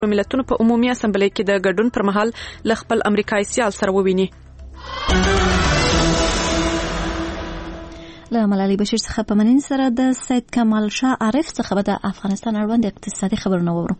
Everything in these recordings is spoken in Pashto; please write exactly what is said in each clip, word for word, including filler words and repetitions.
ملتونو په عمومي اسامبلې کې د ګډون پر مهال ل خپل امریکایي سیال سره وویني. له ملالۍ بشیر څخه په مننې سره د سید کمال شاه عارف څخه به د افغانستان اړوند اقتصادي خبرونه وورو.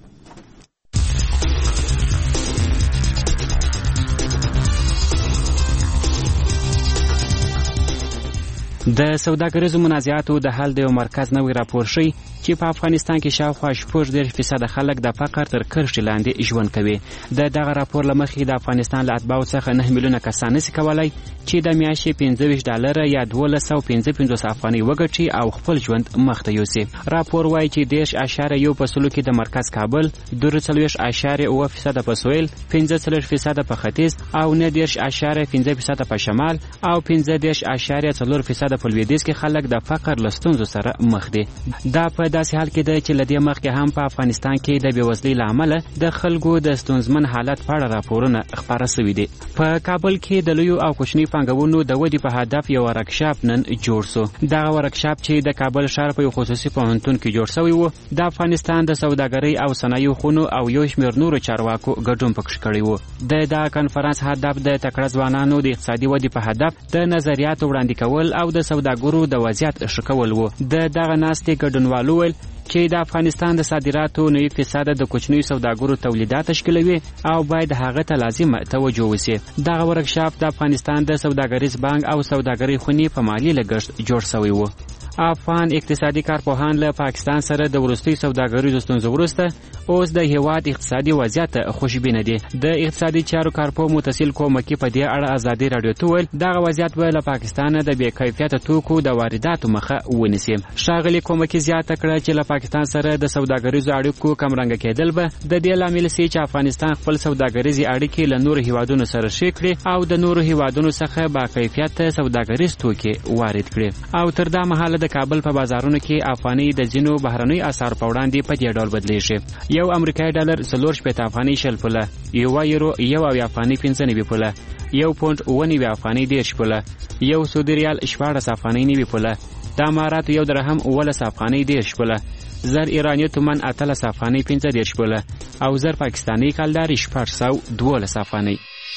د سوداګریزو منازعاتو د حل د یو مرکز نوی راپور ښیي چې په افغانستان کې شاوخوا شپږ دېرش فیصده خلک د فقر تر کرښې لاندې ژوند کوي. د دغه راپور له مخې د افغانستان له اتباعو څخه نه میلیونه کسان نشي کولی چې د میاشتې پنځه ویشت ډالره یا دولس سوه پنځه پنځوس افغانۍ وګټي او خپل ژوند مخته یوسي. راپور وایي چې دېرش اعشاریه یو په سلو کې د مرکز کابل، دوه څلوېښت اعشاریه اوه فیصده په سویل، پنځه څلوېښت فیصده په ختیځ او نه دېرش اعشاریه پنځه فیصده په شمال او پنځه دېرش اعشاریه څلور فیصده په لویدیځ کې خلک د فقر له ستونزو سره مخ دي. دا په داسې حال کې ده چې له دې مخکې هم په افغانستان کې د بېوزلۍ له امله د خلکو د ستونزمن حالت په اړه راپورونه خپاره شوي دي. په کابل کې د لویو او کوچني پانګونو د ودې په هدف یو ورکشاپ نن جوړ شو. دغه ورکشاپ چې د کابل ښار په یو خصوصي پوهنتون کې جوړ شوی و، د افغانستان د سوداګرۍ او صنایعو خونو او یو شمېر نورو چارواکو ګډون پکښې کړی و. د دغه کنفرانس هدف د تکړه ځوانانو د اقتصادي ودې په هدف د نظریاتو وړاندې کول او د سوداګرو د وضعیت ښه کول و. د دغه ناستې ګډونوالو ویل چې د افغانستان د صادراتو نوي فیصده د کوچنیو سوداګرو تولیدات تشکیلوي او باید هغه ته لازمه توجه وشي. دغه ورکشاپ د افغانستان د سوداګریز بانک او سوداګرۍ خونې په مالي لګښت جوړ شوی و. افغان اقتصادي کارپوهان له پاکستان سره د وروستي سوداګریزو ستونزو وروسته اوس د هیواد اقتصادي وضعیت خوشبینه دي. د اقتصادي چارو کارپوه متصل کومکی په دې اړه ازادي رادیو ته ویل دغه وضعیت به له پاکستان د بې کیفیته توکو د وارداتو مخه ونیسي. ښاغلي کومکی زیاته کړه چې له پاکستان سره د سوداګریزو اړیکو کمرنګه کېدل به د دې لامل شي چې افغانستان خپل سوداګریزي اړیکې له نورو هیوادونو سره ښې کړي او د نورو هیوادونو څخه با کیفیته سوداګریز توکي وارد کړي. او تر دا مهاله د کابل په بازارونو کې افغاني د ځینو بهرنیو اسعارو په وړاندې په دې ډول بدلیږي. یو امریکایي ډالر څلور شپېته افغانۍ شل پوله، یو یورو یو اویا افغانۍ پنځه نوي پوله، یو پونډ اوه نوي افغانۍ دېرش پوله، یو سعودي ریال شپاړس افغانۍ نوي پوله، د اماراتو یو درهم اوولس افغانۍ دېرش پوله، زر ایراني تومن اتلس افغانۍ پنځه دېرش پوله او زر پاکستاني کلداري شپږ سوه دولس افغانۍ.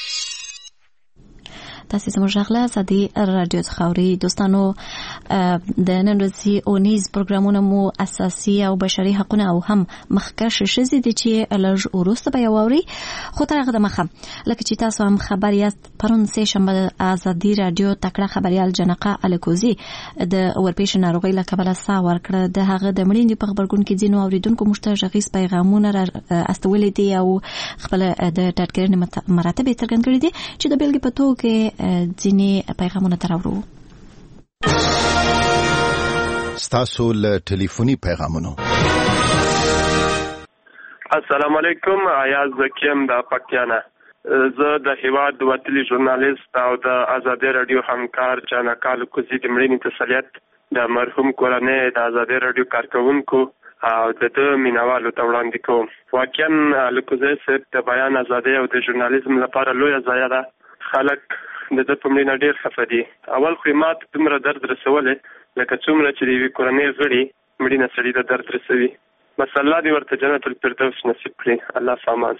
تاسو زموږ غږ ازادي رادیو څخه اورئ. دوستانو، د نن ورځې اونیز پروګرامونه مو اساسي او بشري حقونه او هم مخکښ ښځې دي چې لږ وروسته به یې واورئ. خو تر هغه دمخه لکه چې تاسو هم خبر یاست، پرون سه شنبه ازادي رادیو تکړه خبريال جنقه الکوزي د ورپېښې ناروغۍ له کبله ساه ورکړه. د هغه د مړینې په خبرګون کې ځینو اوریدونکو موږ ته غږیز پیغامونه استولي دي او خپل د ډاډګرنې مراتب یې څرګند کړي دي چې د بیلګې په توګه ځینې پیغامونه تراورو. ستاسو له ټلیفوني پیغامونو. السلام علیکم. ایاز زکیم د پکتیانا. زه د هیواد وتلی ژورنالیست او د ازادي رادیو همکار جانکال کوزي د مړینې تسلیت د مرحوم کورنۍ د ازادي رادیو کارکونکو او د د مینوالو ته وړاندې کوم. واقعا الکوزي صاحب د بیان ازادي او د ژورنالیزم لپاره لویه ضایعه ده. خلک د د په مړینه ډېر خفه دي. اول خو یې ماته دومره درد رسولی لکه څومره چې د یوې کورنۍ غړي مړینه سړي ته درد رسوي. بس الله دې ورته جنت الفردوس نصیب کړي. الله سامان.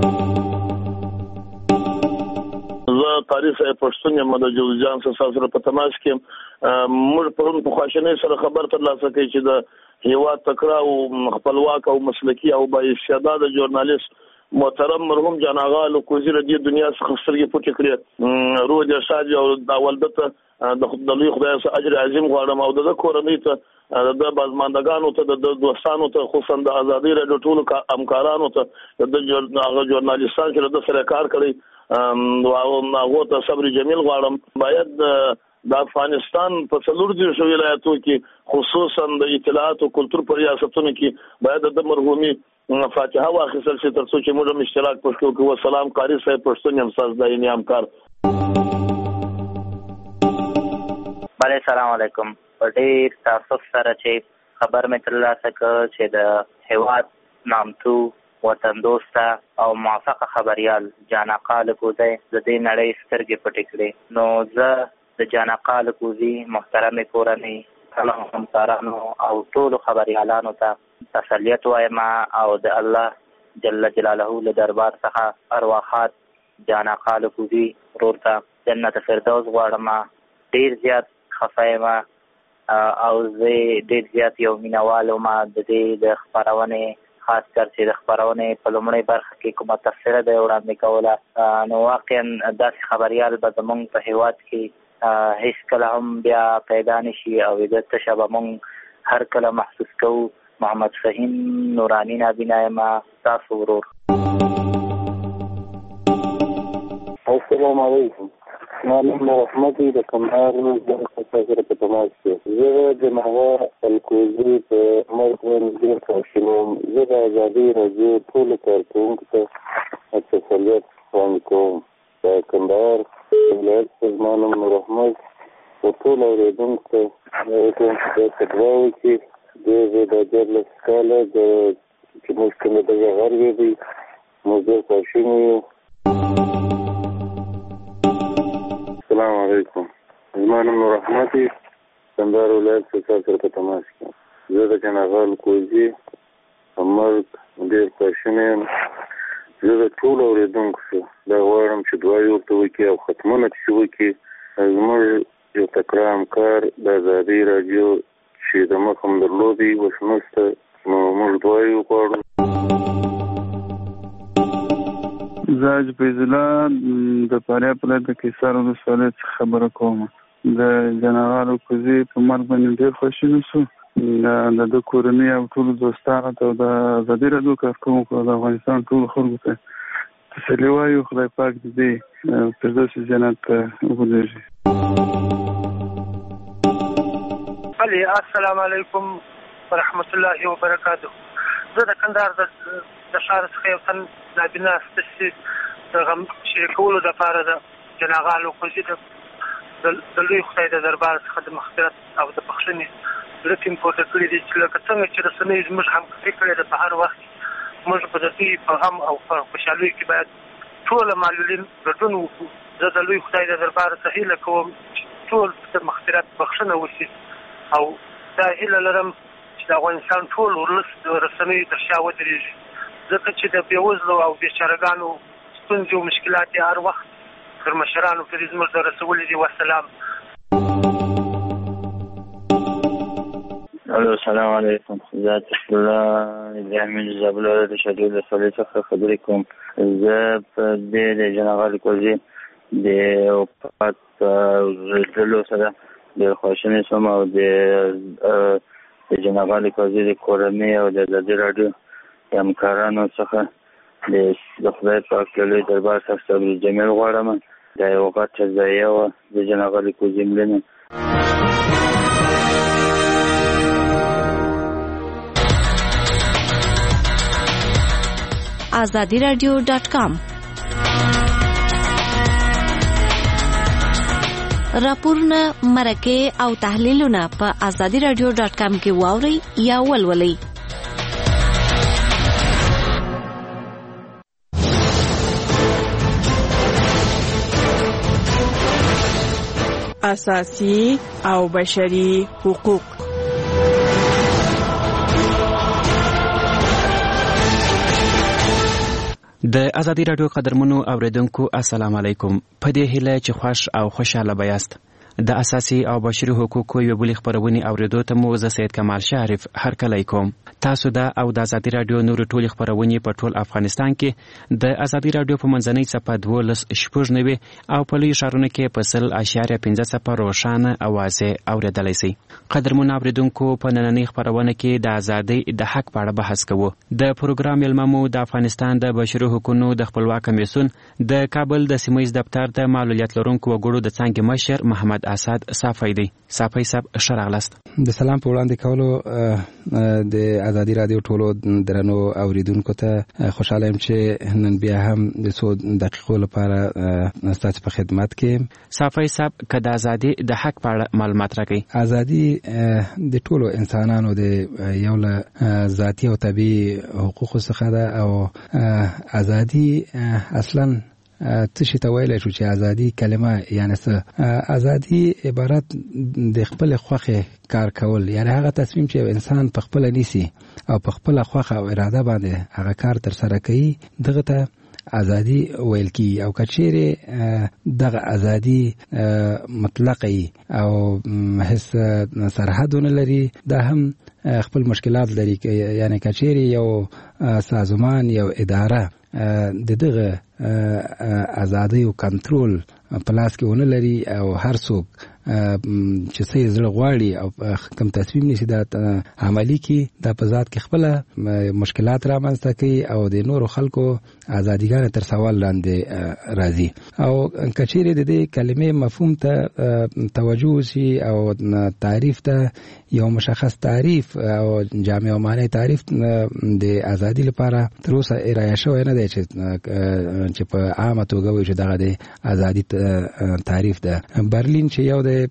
زه تاریخ پښتون یم د جوزجان سره په تماس کې. موږ پرون په خواشینۍ سره خبر ترلاسه کړي چې د هیواد تکړه او خپلواک او مسلکي او با استعداده ژورنالیست محترم مرحوم جان آغا الکوزي د دې دنیا څخه سترګې پټې کړې. روح دې شاد او د والدته د لوی خدای څخه اجر عظیم غواړم او د کورنۍ ته د بازماندګانو ته د دوستانو ته خصوصا د ازادي رادیو ټولو همکارانو ته د هغه ژورنالیستانو چې د سره کار کړی او هغه ته صبر جمیل غواړم. باید د افغانستان په څلور دېرشو ولایتو کې خصوصا د اطلاعات او کلتور په ریاستونو کې باید د مرحومي فاتحه واخیستل شي ترڅو چې موږ هم اشتراک پکې وکړو. والسلام. قاری صاحب پښتون یم، ساز دایني همکار. بله سلام علیکم. په ډېر تاسف سره چې خبر مې ترلاسه کړ چې د هیواد نامتو وطن دوسته او موفقه خبریال جانقه الکوزي د دې نړۍ سترګې پټې کړې. نو زه د جانقه الکوزي محترمې کورنۍ، همکارانو او ټولو خبریالانو ته تسلیت وایم او د الله جل جلاله له دربار څخه ارواحات جانا قال کوزي ورور ته جنت فردوس غواړم. ډیر زیات خفه یم او زه ډیر زیات یو مینوال وم د دې د خپرونې، خاص کر چې د خپرونې په لومړۍ برخه کې کومه تفسیره ده وړاندې کوله، نو واقعا داسې خبریال به زموږ په هیواد کې هیڅ کله هم بیا پیدا نشي او د تشه به موږ هر کله محسوس کوو. محمد فهیم نورانی نابینا یم، تاسو ورور. السلام علیکم. معلم رحمتي د کندهار د سره په تماس کې زه د محور الکوزي په مرکز کې کارشنوم. زه د ازادي راډیو ټول کارکونکو ته تسلیت وړاندې کوم. د کندهار ولایت سازمان رحمت او ټول اوریدونکو ته کوم چې دعا وکړي د د جبل سکاله د چې موږ کومه د غربي دي موږ کارشنو. السلام علیکم. زمان رحمتي کندهار ولایت سره په تماس کې. زه د جنرال کوزي مرګ ډېر پښینه یم. زه د ټول اوریدونکو څخه دا غواړم چې دعا ورته وکړي او ختمونه چې وکړي. زموږ یو تکړه همکار د ازادي راډیو چې د مخ هم درلودي اوس نشته، نو موږ دعا یې وغواړو. زاج فیض الله د فاریاب ولایت د کیسار ولسوالۍ څخه خبره کوم. د جنرال کوزي په مرګ باندې ډېر خوشحاله شو. د کورنۍ او ټول دوستانو ته د ازادي راډیو کارکونکو د افغانستان ټول خلکو ته تسلي وایو. خدای پاک دې فردوس جنت ته وبلېږي. علي السلام علیکم ورحمت الله وبرکاته. زه د کندهار د د ښار څخه یو تن نابینا ستاسي د غم شریکولو دپاره د جنرال کوزي د لوی خدای د دربار څخه د مغفرت او د بخښنې زړه ټینګ پورته کړي دي چې لکه څنګه چې رسنۍ زموږ همکاري کړې ده په هر وخت موږ په د دوی په غم او په خوشحالۍ کې باید ټول معلولین ګډون وکړو. زه د لوی خدای د دربار څخه هیله کوم چې ټول د مغفرت بخښنه وشي او دا هیله لرم چې د افغانستان ټول ولس د رسنیو تر شا ودرېږي، ځکه چې د بېوزلو او بېچارهګانو ستونزې او مشکلات یې هر وخت تر مشرانو پورې زموږ ته رسولي دي. والسلام. الو السلام علیکم. زه تشکر الله ابراهیم زابل د شریف له سولې څخه خبرې کوم. زه په دې د جنرال کوزي د وفات زلو سره ډېر خواشینی شوم او د د جنرال کوزي د کورنۍ او د ازادي راډیو د همکارانو څخه د خدای پاک له لوی دربار څخه صبر جمیل غواړم. دا یو غټه ضایعه وه د جنرال کوزي مړینه. آزادی رادیو ډاټ کام راپورونه، مرکې او تحلیلونه په آزادی رادیو ډاټ کام کې واورئ یا ولولئ. اساسي او بشري حقوق. د ازادي راډیو قدرمنو اوریدونکو السلام علیکم. په دې هیله چې خوش او خوشاله بیاست. د اساسي او بشري حقوقو یو بل خبرونه اوریدو ته مو زه سید کمال شریف هر کله کوم. تاسو دا او د ازادي راډیو نور ټول خبرونه په ټول افغانستان کې د ازادي راډیو په منځنۍ صفحه دولس شپږ نوي او په لوی شهرونو کې په سل اشاریه پنځه صفحه روښانه اوازه اوریدلای شئ. قدرمن اوریدونکو په نننۍ خبرونه کې د ازادي د حق په اړه بحث کوو. د پروګرام علممو د افغانستان د بشري حقوقو د خپلواک کمیسیون د کابل د سیمایي دفتر د معلولیت لرونکو وګړو د څنګه مشر محمد اسد صافی دی. صافی صاحب شراغلست. د سلام په وړاندې کولو د ازادي رادیو ټولو درنو اوریدونکو ته خوشاله یم چې نن بیا هم د څو دقیقو لپاره ستاسو په خدمت کې. صافی صاحب که د ازادي د حق په اړه معلومات راکړئ. ازادي د ټولو انسانانو د یو له ذاتي او طبيعي حقوقو څخه ده او ازادي اصلا څه شي ته ویلی شو چې ازادي کلمه یعنی څه؟ ازادي عبارت د خپل خوښه کار کول، یعنی هغه تصمیم چې انسان په خپل نیسي او په خپل خوښه او اراده باندې هغه کار تر سره کوي، دغه ته ازادي ویل کی. او کچېره دغه ازادي مطلقي او هیڅ سرحدونه لري، دا هم خپل مشکلات لري. یعنی کچېره یو سازمان یو اداره د دغه ازادي او کنټرول په لاس کې ونه لري او هر څوک چې څه زړه غواړي او کوم تصمیم نیسي دا عملی کی، دا په ذات کې خپل مشکلات رامنځته کوي او د نورو خلکو ازادیګان تر سوال لاندې راځي. او کچېره د دې کلمې مفهوم ته توجه شي او تعریف ته یو مشخص تعریف او جامع او معنی تعریف د ازادي لپاره تر اوسه ارائه شوی نه دی چې چې په عامه توګه وایي چې دغه د ازادي تعریف ده. برلین چې یو د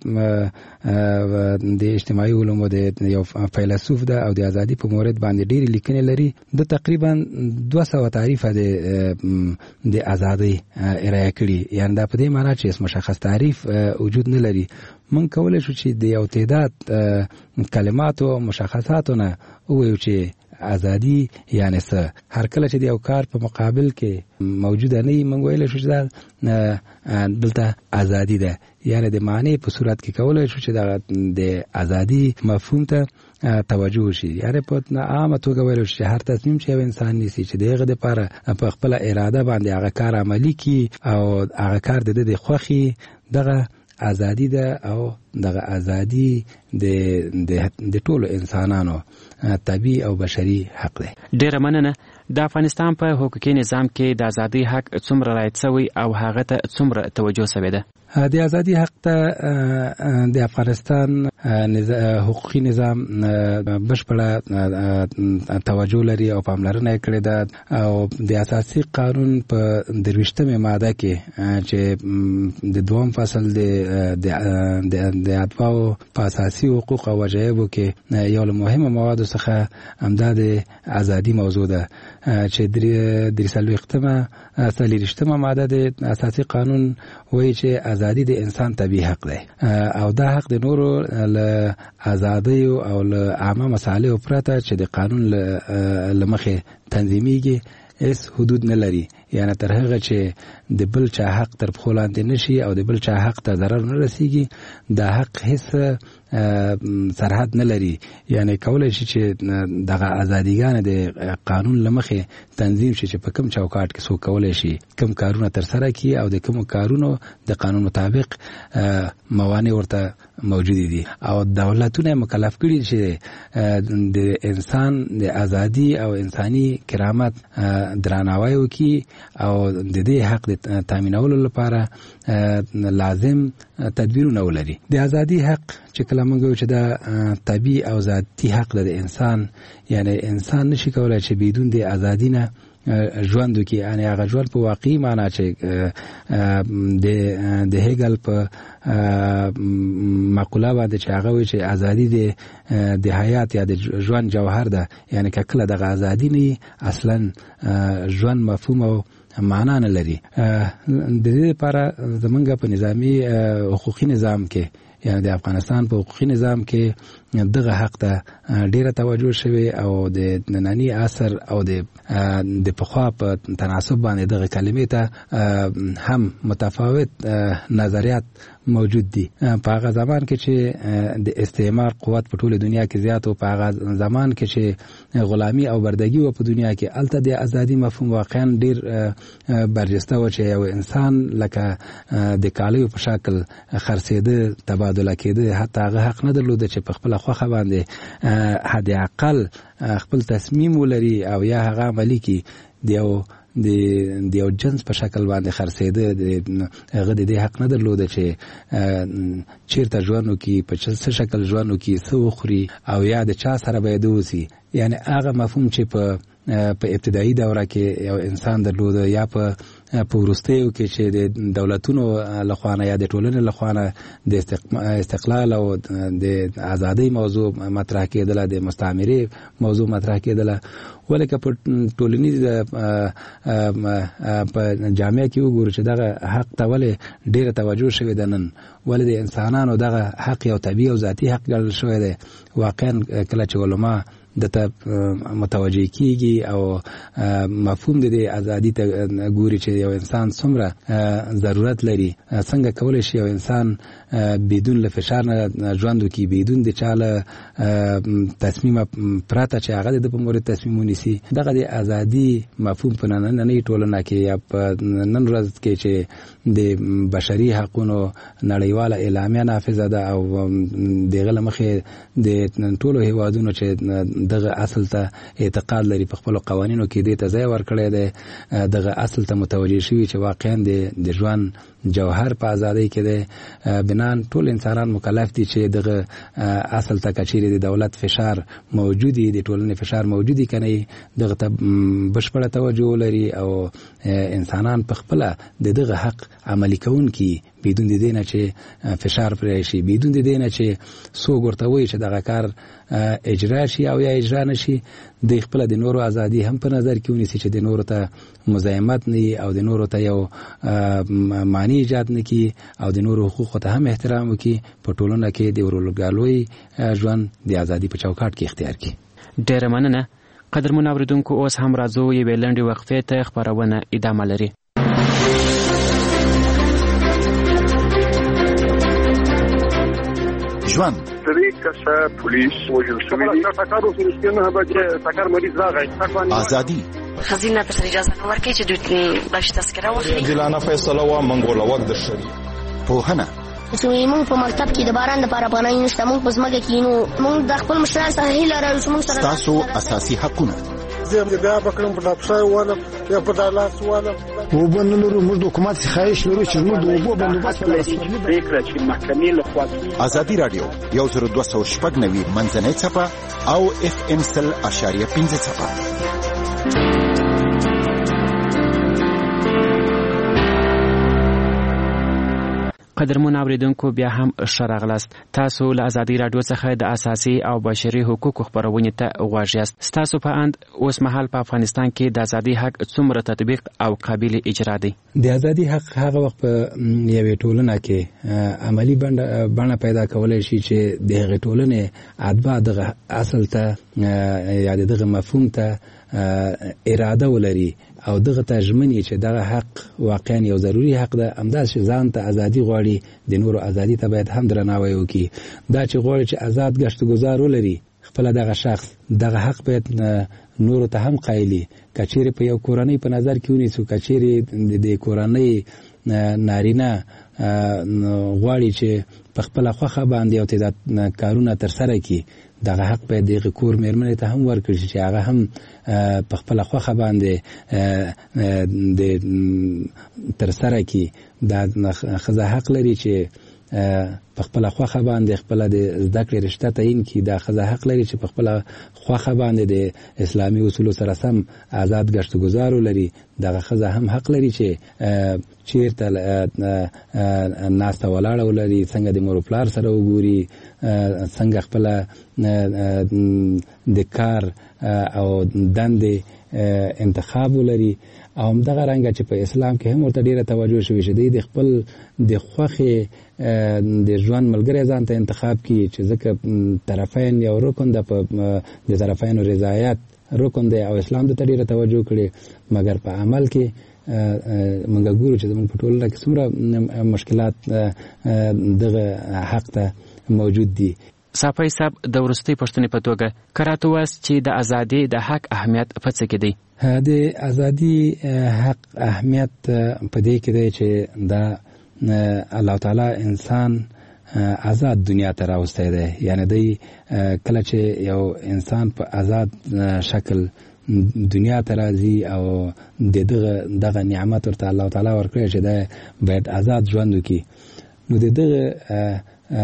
د اجتماعي علومو د یو فیلسوف ده او د ازادي په مورد باندې ډېرې لیکنې لري، د تقریبا دوه سوه تعریفه د د ازادي ارائه کړي. یعنی دا په دې معنی چې مشخص تعریف وجود نه لري. من کولای شو چې د یو تعداد کلمات او مشخصاتو نه ووایو چې ازادي یعنی څه. هر کله چې د یو کار په مقابل کې موجوده نه وي، موږ ویلی شو چې دا دلته ازادي ده. یعنی د معنی په صورت کې کولای شو چې د ازادي مفهوم ته توجه شي. یعنی په عامه توګه ویلی شو چې هر تصمیم چې یو انسان نیسي چې دغه دپاره په خپله اراده باندې هغه کار عملي کړي او هغه کار د ده د خوښي، دغه ازادي ده او دغه ازادي د د ټولو انسانانو طبیعي او بشري حق دی. ډیره مننه. د افغانستان په حقوقي نظام کې د ازادي حق څومره رعایت شوی او هغه ته څومره توجه شوې ده؟ د ازادي حق ته د افغانستان حقوقي نظام بشپړه توجه لري او پاملرنه یې کړې ده. او د اساسي قانون په درویشتمه ماده کې چې د دوم فصل د د اتباعو په اساسي حقوق او وجایبو کې یو له مهمه موادو څخه همدا د ازادي موضوع ده چې درې څلوېښتمه څلېرویشتمه ماده د اساسي قانون وایي چې ازادي د انسان طبیعي حق دی او دا حق د نورو له ازادۍ او له عامه مصالحو پرته چې د قانون له مخې تنظیمیږي هیڅ حدود نه لري. یعنی تر هغه چې د بل چا حق تر پښو لاندې نشي او د بل چا حق ته ضرر نه رسیږي، دا حق هیڅ سرحد نه لري. یعنی کولای شي چې دغه ازادیګان د قانون له مخې تنظیم شي چې په کوم چوکاټ کې څوک کولای شي کوم کارونه ترسره کړي او د کوم کارونو د قانون مطابق موانع ورته موجود دي. او دولتونه مکلف کړي چې د انسان د ازادي او انساني کرامت درناوی وکړي او د دې حق د تامینولو لپاره لازم تدبیرونه ولري. د ازادي حق چې کله موږ وایو چې دا طبیعي او ذاتي حق د انسان، یعنی انسان نشي کولای چې بدون د ازادي نه ژوند وکړي. یعنی هغه ژوند په واقعي معنا چې د د هیګل په مقوله باندې چې هغه وایي چې ازادي د د حیات یا د ژوند جوهر ده. یعنی که کله دغه ازادي نه اصلا ژوند مفهوم او معنا نه لري. د دې لپاره زمونږ په نظامی حقوقي نظام کې، یعنی د افغانستان په حقوقي نظام کې دغه حق ته ډیره توجه شوی او د نننی عصر او د د پخوا په تناسب باندې دغه کلمې ته هم متفاوت نظریات موجود دي. په هغه زمان کې چې د استعمار قوت په ټوله دنیا کې زیات او په هغه زمان کې چې غلامی او بردگی و په دنیا کې، الته د ازادي مفهوم واقعا ډیر برجسته و چې یو انسان لکه د کالیو په شکل خرڅېده، تبادله کېده، حتی هغه حق نه درلوده چې په خپل خوخه باندې حد اقل خپل تصمیم ولري او یا هغه عملي کی دیو د دیو جنس په شکل باندې خرڅېده. هغه د دې حق نه درلوده چې چیرته ژوند وکړي، په څه شکل ژوند وکړي، څه وخوري او یا د چا سره باید اوسي. یعنی هغه مفهوم چې په په ابتدایي دوره کې یو انسان درلوده یا په په وروستیو کې چې د دولتونو لخوانه یا د ټولنې لخوانه د استقلال او د ازادۍ موضوع مطرح کېدله، د مستعمرې موضوع مطرح کېدله، ولکه په ټولنیز په جامعه کې وګورو چې دغه حق ته ولې ډیره توجه شوې ده نن، ولې د انسانانو دغه حق یو طبیعي او ذاتي حق ګڼل شوی دی. واقعا کله چې علما دته متوجه کیږي او مفهوم د ازادي ته ګوري چې یو انسان څومره ضرورت لري، څنګه کولای شي یو انسان بدون له فشار نه ژوند وکړي، بدون د چاله تصمیم پراته چې هغه د په مورد تصمیم ونیسي. دغه د ازادي مفهوم په نننۍ ټولنه کې یا په نن ورځ کې چې د بشري حقوقو نړیواله اعلامیه نافذه ده او دغه لمخې د ټولو هیوادونو چې دغه اصل ته اعتقاد لري په خپل قوانینو کې دې ته ځای ورکړی دی، دغه اصل ته متوجه شوي چې واقعا د ژوند جوهر په ازادۍ کې دی. بنان ټول انسانان مکلف دي چې دغه اصل ته کچېرې د دولت فشار موجودي، د ټولنې فشار موجودي کنه دغه ته بشپړه توجه لري او انسانان په خپل د دغه حق عملي کوونکي بدون د دې نه چې فشار پرې شي، بدون د دې نه چې څوک ورته وایي چې دغه کار اجرا شي او یا اجرا نشي، د خپل د نورو ازادي هم په نظر کې ونیسي چې د نورو ته مزاحمت نه او د نورو ته یو معنی ایجاد نه کی او د نورو حقوقو ته هم احترام وکي، په ټولنه کې د ورولګالوي ژوند د ازادي په چوکاټ کې اختیار کړي. ډېر مننه. قدرمن اوریدونکو، اوس هم راځو یوې لنډې وقفې ته، خبرونه ادامه لري. ژوند درې کسه پولیس وژل شوي دي. ټکر وشو نه به ټکر مریض راغی. ازادي خزینه ته اجازه نه ورکړي چې دوی باش تذکره واخلي. عادلانه فیصله و منګوله وخت د شری پوهنه موږ په مکتب کې د باران لپاره پناه نشته، موږ په ځمکه کې نو موږ د خپل مشرانو سره هیله لرو چې موږ سره تاسو اساسي حقونه زه بیا بکرم په لاپسای واله یا په دالاس واله او بنلرو موږ د حکومت څخه خواهش لرو چې موږ د اوبو بندوبست پریکړه چې محکمې له خوا ازادي رادیو یو زر دوه سوه شپږ نوي منځنۍ څپه او اف ام سل اشاریه پنځه څپه. قدرمن اوریدونکو، بیا هم ښه راغلاست. تاسو له ازادي رادیو څخه د اساسي او بشري حقوقو خبرونه ته غوږ یاست. ستاسو په اند اوس مهال په افغانستان کې د ازادي حق څومره تطبیق او قابل اجرا دی؟ د ازادي حق هغه وخت په یوې ټولنه کې عملی بڼه پیدا کولای شي چې د هغې ټولنې اتباع دغه اصل ته یا دغه مفهوم ته اراده ولري او دغه تجمنی چې دغه حق واقعا یو ضروری حق ده، همداسې ځان ته ازادي غواړي، د نورو ازادي ته باید هم درناوی وکړي. دا چې غواړي چې آزاد گشت گذار ولري خپل دغه شخص، دغه حق باید نورو ته هم قایلي. کچېرې په یو کورنۍ په نظر کې ونیسو، کچېرې د کورنۍ نارینه غواړي چې په خپل خوخه باندې یو تعداد کارونه ترسره کړي، دغه حق باید دغه کور مېرمنې ته هم ورکړي چې هغه هم په خپل خوخه باندې د ترسره کړي. دا ښځه حق لري چې په خپل خوخه باندې خپل د زده کړې رشته تعیین کړي. دا ښځه حق لري چې په خپل خوخه باندې د اسلامي اصولو سره سم آزاد گشت گذار ولري. دغه ښځه هم حق لري چې چیرته ناسته ولاړه ولري، څنګه د مور پلار سره وګوري، څنګه خپل د کار او دندې انتخاب ولري. او همدغه رنګه چې په اسلام کې هم ورته ډیره توجه شوې چې د خپل د خوښې د ژوند ملګری ځان ته انتخاب کړي، چې ځکه طرفین یو رکن ده، په د طرفینو رضایت رکن دی او اسلام ته ډیره توجه کړي. مګر په عمل کې موږ ګورو چې زموږ په ټولنه کې څومره مشکلات دغه حق ته موجود دي. صافی صاحب، د وروستۍ پوښتنې په توګه که راته ووایاست چې د ازادۍ د حق اهمیت په څه کې دی؟ د ازادي حق اهمیت په دې کې دی چې دا الله تعالی انسان آزاد دنیا ته راوستی دی. یعنی دی کله چې یو انسان په آزاد شکل دنیا ته راځي او د دغه دغه نعمت ورته الله تعالی ورکړی چې دی باید آزاد ژوند وکړي، نو د دغه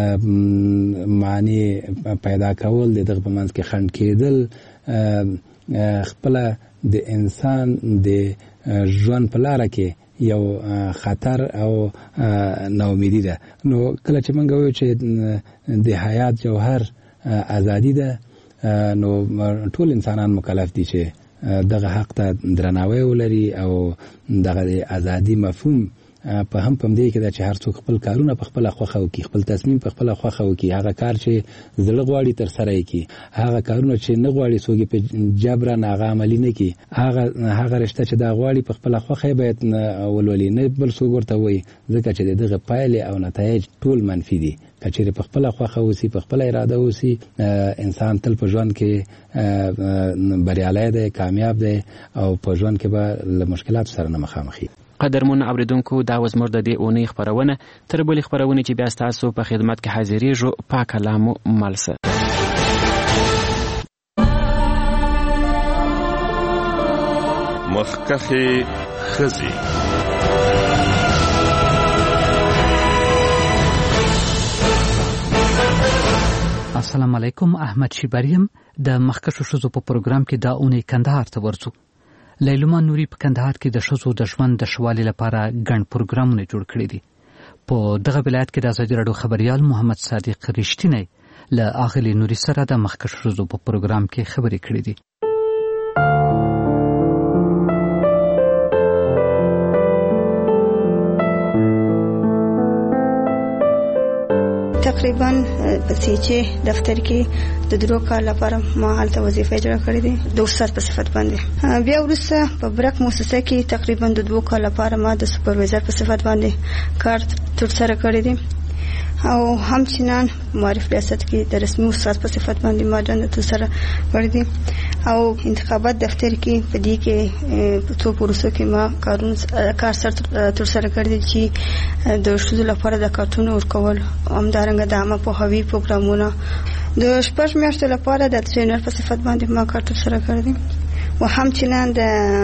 معنی پیدا کول، د دغه په منځ کې خنډ کېدل، خپل د انسان د ژوند په لاره کې یو خطر او ناامیدي ده. نو کله چې موږ وایو چې د حیات جوهر ازادي ده، نو ټول انسانان مکلف دي چې دغه حق ته درناوی ولري او دغه ازادي مفهوم په هم پم دی کې دا چې هر څوک خپل کارونه په خپل خوخه وکړي، خپل تصمیم په خپل خوخه وکړي، هغه کار چې زړه غواړي تر سره یې کړي، هغه کارونه چې نه غواړي څوک په جبر هغه عملی نه کړي، هغه هغه رشته چې دا غواړي په خپل خوخه باید ولولي، نه بل څوک ورته وایي، ځکه چې دغه پایلې او نتایج ټول منفي دي. کچېرې په خپل خوخه اوسي، په خپل اراده اوسي، انسان تل په ژوند کې بریالی دی، کامیاب دی او په ژوند کې به له مشکلاتو سره نه مخامخي. قدرمن اوریدونکو، دا و زموږ د دې اونۍ خپرونه. تر بلې خپرونې چې بیا ستاسو په خدمت کې حاضرېږو، پاک کلامو ملسه. مخکخې ښځې. السلام علیکم. احمد شیبریم د مخکښو ښځو په پروګرام کې دا اونۍ کندهار ته ورځو. لیلما نوري په کندهار کې د ښځو د ژوند د ښه والي لپاره ګڼ پروګرامونه جوړ کړي دي. په دغه ولایت کې د ازادي راډیو خبریال محمد صادق رښتینی له اغلې نوري سره د مخکښو ښځو په پروګرام کې خبرې کړې دي. تقریبا په سیچې دفتر کې د درو کال لپاره ما هلته وظیفه اجرا کړې دي د استاد په صفت باندې. بیا وروسته په برک مؤسسه کې تقریبا د دوه کال لپاره ما د سپروایزر په صفت باندې کار ترسره کړی دی او همچنان معرف ریاست کې د رسمي استاد په صفت باندې ما دنده ترسره کړې دي او انتخابات دفتر کې په دې کې په څو پروسو کې ما کارونه کار سره ترسره کړی دي چې د ښځو لپاره د کارتونو ورکول، همدارنګه د عامه پوهاوي پروګرامونه، د شپږ میاشتو لپاره د ټرینر په صفت باندې ما کار ترسره کړی دي و همچنان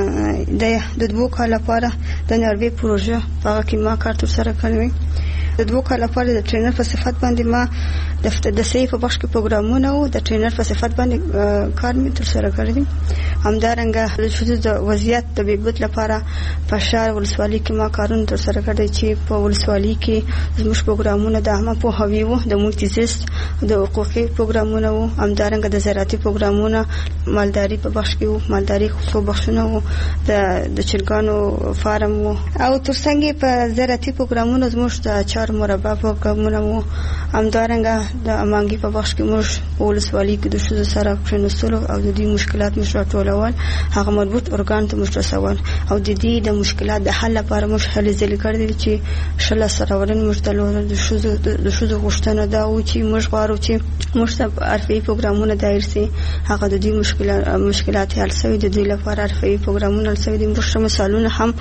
د د دوه کال لپاره د نروې پروژه هغه کې ما کار ترسره کړی. د دوه کال لپاره د ټرینر په صفت باندې ما د د صحي په بخش کې پروګرامونه او د ټرینر په صفت باندې کار مې ترسره کړی دي. همدارنګه د ښځو د وضعیت د بهبود لپاره په شهر ولسوالۍ کې ما کارونه ترسره کړي چې په ولسوالۍ کې زموږ پروګرامونه د عامه پوهاوي وو، د محیط د حقوقي پروګرامونه وو، همدارنګه د زراعتي پروګرامونه، مالداري په بخش کې وو، مالداري خصوصي بخشونه وو، د د چرګانو فارم وو او ترڅنګ په زراعتي پروګرامونه زموږ د چار مربع پروګرامونه وو. همدارنګه د امانګي په بخش کې موږ په ولسوالۍ کې د ښځو سره کښېناستلو او د دې مشکلات موږ راټولول، هغه مربوط ارګان ته موږ رسول او د دې د مشکلات د حل لپاره موږ هلې ځلې کړې دي چې شله سرورن موږ درلودل. د ښځو د ښځو غوښتنه دا و چې موږ غواړو چې موږ ته عرفي پروګرامونه دایر سي، هغه د دې مشکلات مشکلات حل شوي، د دې لپاره عرفي پروګرامونه حل شوي دي. موږ مثالونه هم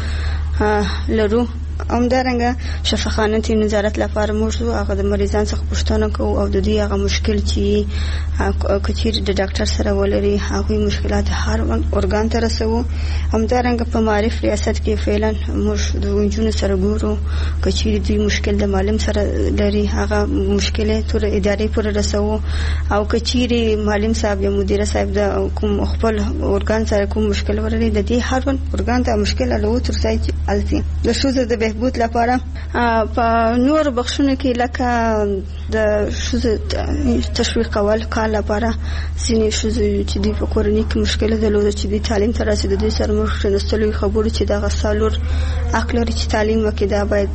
لرو. همدارنګه شفاخانه نظارت لپاره موږ هغه د مریضان څخه پوښتنه کوو او د دې هغه مشکل چې کچیر د ډاکټر سره ولري هغه مشکلات هر ارګان ته رسوو. همدارنګه په معرف ریاست کې فعلا موږ د ونجونو سره ګورو، کچیر د مشکل د معلم سره لري هغه مشکل تر ادارې پورې رسوو او کچیر معلم صاحب یا مدیر صاحب د کوم خپل ارګان سره کوم مشکل ولري د دې هر ارګان ته مشکل له تر ځای التي د ښځو د بهبود لپاره په نور بخښونو کې لکه د ښځو تشویق کول کار لپاره ځینې ښځو چې دوی په کورنۍ کې مشکل درلوده چې دوی تعلیم ته رسېدل، دوی سره موږ کښېناستلو خبرو چې دغه څلور حق لري چې تعلیم وکړي، دا باید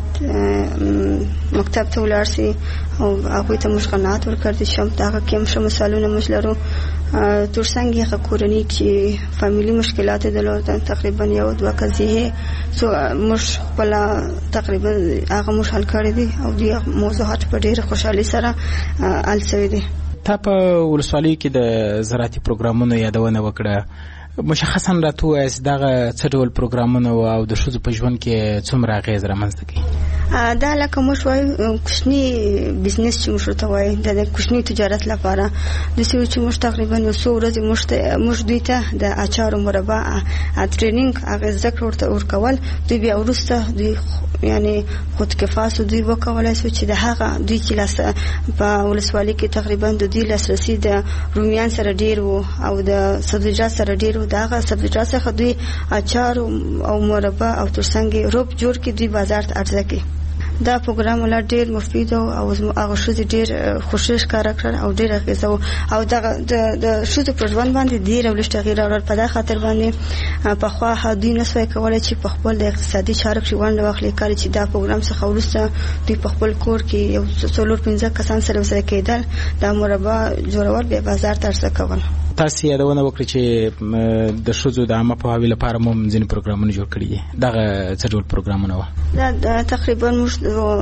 مکتب ته ولاړ شي او هغوی ته موږ قناعت ورکړی شم. دغه کې هم ښه مثالونه موږ لرو. ترڅنګ هغه کورنۍ چې فامیلي مشکلات درلودل تقریبا یو دوه قضیې موږ خپل تقریبا هغه موږ حل کړی دي او د موضوعات په ډېره خوشحالۍ سره حل شوي دي. تا په ولسوالۍ کې د زراعتي پروګرامونو یادونه وکړه، مشخصا راته ووایاست دغه څه ډول پروګرامونه او د ښځو په ژوند کې څومره اغېز رامنځته کوي؟ دا لکه موږ وایو کوچني بزنس چې موږ ورته وایو د کوچني تجارت لپاره داسې چې موږ تقریبا یو څو ورځې موږ دوی ته د اچارو مربع ټریننګ هغه زده کړه ورته ورکول، دوی بیا وروسته دوی یعنی خودکفاس دوی وکولای شو چې د هغه دوی چې لاس په ولسوالۍ کې تقریبا د دوی لاسرسي د رومیان سره ډیر وو او د سبزیجات سره ډیر او دغه سبزیجات څخه دوی اچار او مربا او ترڅنګ روب جوړ کې دوی بازار ته عرضه کوي. دا پروګرام ولا ډیر مفید او هغه شوزي ډیر خوشی ښکارا کړ او ډیر غزو او دغه د شوزي په ژوند باندې ډیر ولې تغییر اورل په دغه خاطر باندې په خوا هدي نسوي کولای چې په خپل د اقتصادي چارو کې ونډه واخلي کار چې دا پروګرام څخه ورسته دوی په خپل کور کې یو څلور پنځه کسان سره وسره کېدل د مربا جوړول به بازار ته ارسه کول. تاسو یادونه وکړئ چې د شوزو د عامه پوهاوي لپاره مو ځینې پروګرامونه جوړ کړي دي. دغه څه ډول پروګرامونه و؟ دا تقریبا موږ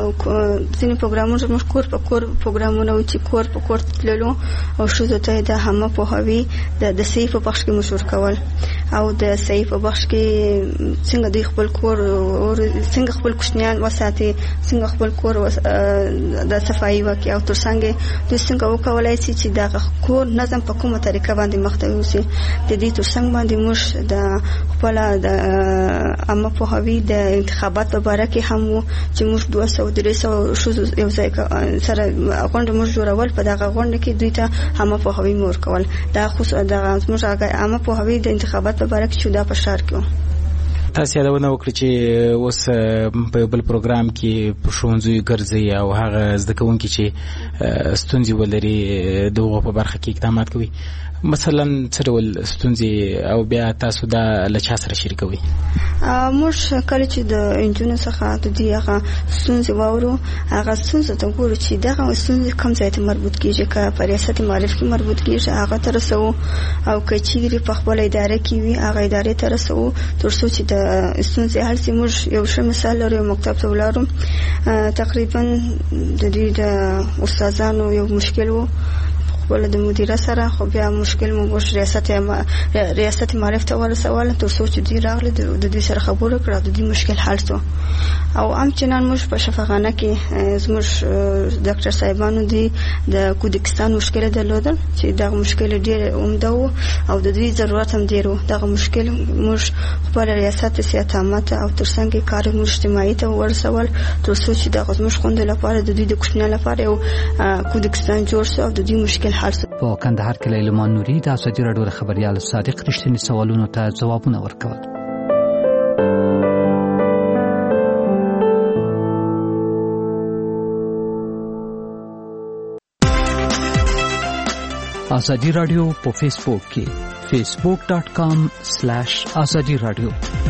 ځینې پروګرامونه موږ کور په کور پروګرامونه و چې کور په کور تللو او شوزو ته د عامه پوهاوي د د صحیح په بخش کې مشور کول او د صحیح په بخش کې څنګه دوی خپل کور او څنګه خپل کوچنیان وساتي، څنګه خپل کور د صفایي وکړي او ترڅنګ دوی څنګه وکولای شي چې د کور نظم په کومه طریقه باندې مختوي شي. د دې ترڅنګ باندې موږ د خپل د عامه پوهاوي د انتخابات په اړه کې هم چې موږ دوه سوه درې سوه شوزو یو ځای سره غونډه موږ جوړول. په دغه غونډه کې دوی ته عامه پوهاوي مور کول. دا خصوصا د موږ عامه پوهاوي د انتخابات په اړه کې چې دا په شهر کې تاسو یادونه وکړئ چې اوس په بل پروګرام کې په ښوونځیو ګرځي او هغه زده کوونکي چې ستونزې ولري دغه په برخه کې اقدامات کوي. مثلا څه ډول ستونزې او بیا تاسو دا له چا سره شریکوي؟ موږ کله چې د انجونو څخه د دې هغه ستونزې واورو هغه ستونزې ته ګورو چې دغه ستونزې کوم ځای ته مربوط کیږي، که په ریاست معرف کې مربوط کیږي هغه ته رسوو او که چیرې په خپل اداره کې وي هغه ادارې ته رسوو تر څو چې د ستونزې حل شي. موږ یو ښه مثال لرو، یو مکتب ته ولاړو، تقریبا د دوی د استادانو یو مشکل و خپل د مدیره سره، خو بیا مشکل مو وش ریاست ریاست معرف ته ورسول تر څو چې دوی راغله د دوی سره خبرو کړه د دې مشکل حل شو. او همچنان موږ په شفاخانه کې زموږ ډاکټر صاحبانو دی د کودکستان مشکل درلودل چې دا مشکل ډیر عمده و او د دوی ضرورت هم ډیر و. دا مشکل موږ خپل ریاست صحت عامه او ترڅنګ کار اجتماعي ته ورسول تر څو چې د غوښمش خوند لپاره د دوی د کوچنیانو لپاره یو کودکستان جوړ شو او د دوی مشکل حل شو. په کندهار کې لیلمان نوري د ازادي راډیو خبريال صادق رښتینی سوالونو ته ځوابونه ورکول. ازادي راډیو په فیسبوک کې facebook dot com slash azadi radio